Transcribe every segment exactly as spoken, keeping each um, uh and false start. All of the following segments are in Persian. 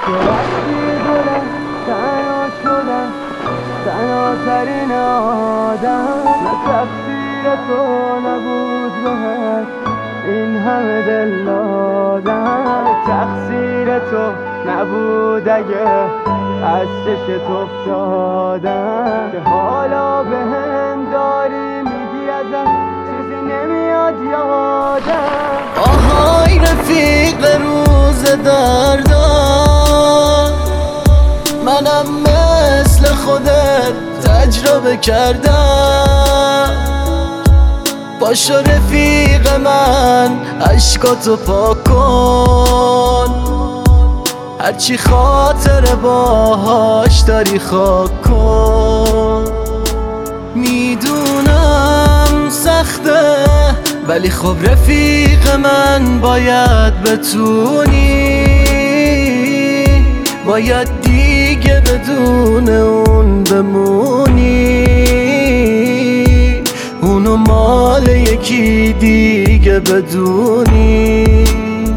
که وقتی گلم تنها شدم، تنها ترین آدم. نه تقصیر تو نبود بهت این همه دل دادم، تقصیر تو نبود اگه از چشت افتادم، که حالا به هم داری میگی ازت چیزی نمیاد یادم. آهای رفیق روز دردم، منم مثل خودت تجربه کردم. باشو رفیق من عشقاتو پاک کن، هرچی خاطر باهاش داری خاک کن. میدونم سخته ولی خب رفیق من باید بتونی، باید دیگه بدون اون بمونی، اونو مال یکی دیگه بدونی.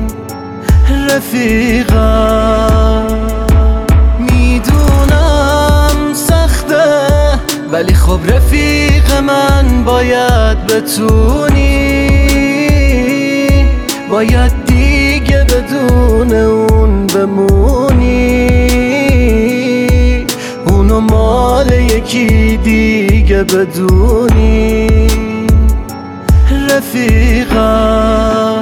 رفیقم میدونم سخته ولی خب رفیق من باید بتونی، باید دیگه بدون اون بمونی، اونو مال یکی دیگه بدونی. رفیقم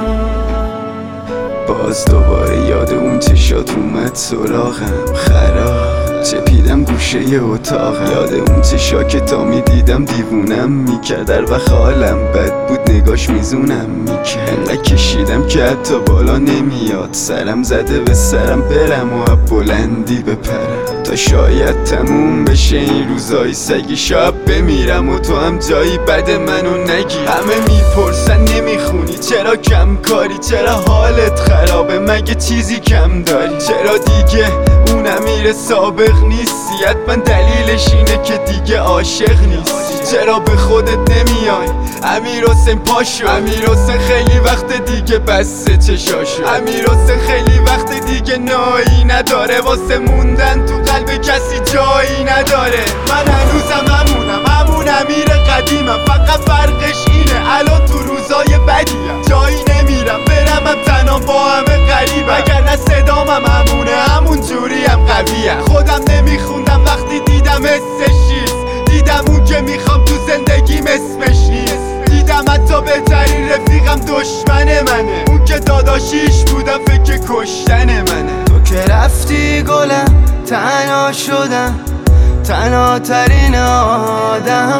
باز دوباره یاد اون چشات اومد سراغم، خراب چپیدم گوشه اتاقم. یاد اون چشا که تا میدیدم دیوونم میکرد، در وقت حالم بد بود نگاش میزونم میکرد. انقدر کشیدم که حتی بالا نمیاد، سرم زده به سرم برم و بلندی بپرم، تا شاید تموم بشه این روزای سگی. شب بمیرم و تو هم جایی بد منو نگی. همه میپرسن نمیخونی چرا کم کاری، چرا حالت خرابه مگه چیزی کم داری، چرا دیگه اون امیر سابق نیستی، حتما دلیلش اینه که دیگه عاشق نیستی. چرا به خودت نمیای امیر حسین پاشو، امیر حسین خیلی وقت دیگه بسته چشاشو، امیر حسین خیلی وقت دیگه نایی نداره، واسه موندن تو قلب کسی جایی نداره. من هنوزم همونم همون امیر قدیمم، فقط فرقش اینه الان تو روزای بدیم جایی نمیرم، برمم تنها با همه غریبم، اگر نه صدامم همونه همون جوریم قویم. خودم نمیخوندم وقتی دیدم حسش چیست، دیدم اون که میخوام تو زندگیم اسمش نیست، دیدم حتی بهترین رفیقم دشمن منه، اون که داداشیش بودم فکر کشتن منه. تو که رفتی گلم تنها شدم، تنها ترین آدم.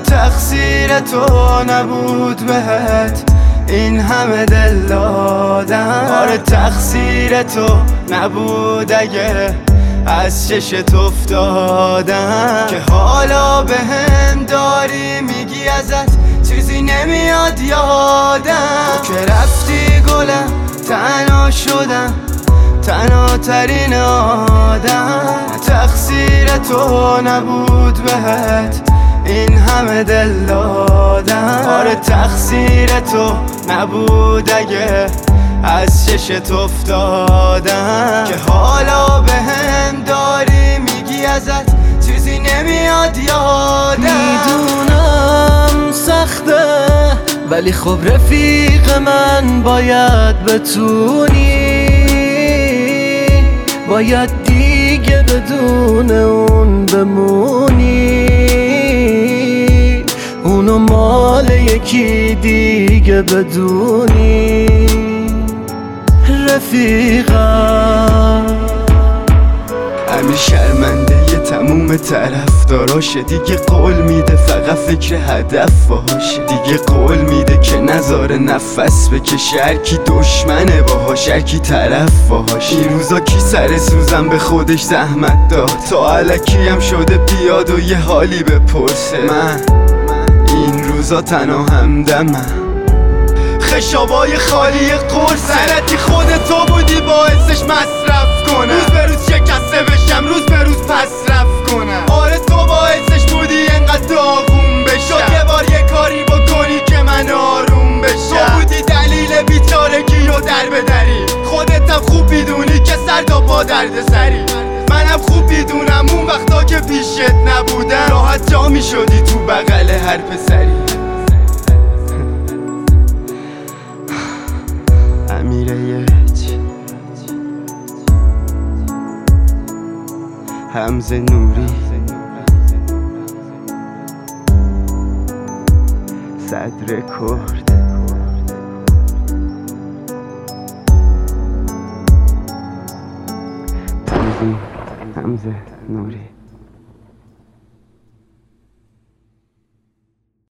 تقصیر تو نبود بهت این همه دل دادم، آره تقصیر تو نبود اگه از چشت افتادم، که حالا به هم داری میگی ازت چیزی نمیاد یادم. تو که رفتی گلم تنها شدم، تنها ترین آدم. تقصیر تو نبود بهت این همه دل دادم، آره تقصیر تو نبود اگه از چشت افتادم، که حالا به هم داری میگی ازت چیزی نمیاد یادم. میدونم سخته ولی خب رفیق من باید بتونی، باید دیگه بدون اون بمونی، اونو مال یکی دیگه بدونی. رفیقم امیر شرمنده یه تموم طرفداراشه، دیگه قول میده فقط فکر هدف باشه، دیگه قول میده که نذاره نفس بکشه، هر کی دشمنه باهاش هر کی طرف باهاش. این روزا کی سر سوزن به خودش زحمت داد، تا الکی هم شده بیاد و یه حالی بپرسه. من این روزا تنها همدمم، خشابای خالی قرص، سرتی خود تو بودی باعثش مصرف کنم، روز به روز شکسته بشم روز به روز پس رفت کنم. آره تو باعثش بودی انقدر داغون بشم، یه بار یه کاری بکنی که من آروم بشم. تو بودی دلیل بیچارگی و در بدری، خودتم خوب میدونی که سرداب با درد سری. منم خوب میدونم اون وقتا که پیشت نبودم راحت جا میشدی تو بغل هر پسری. امیر یک، حمزه نوری، صدر کرد، تنظیم حمزه نوری.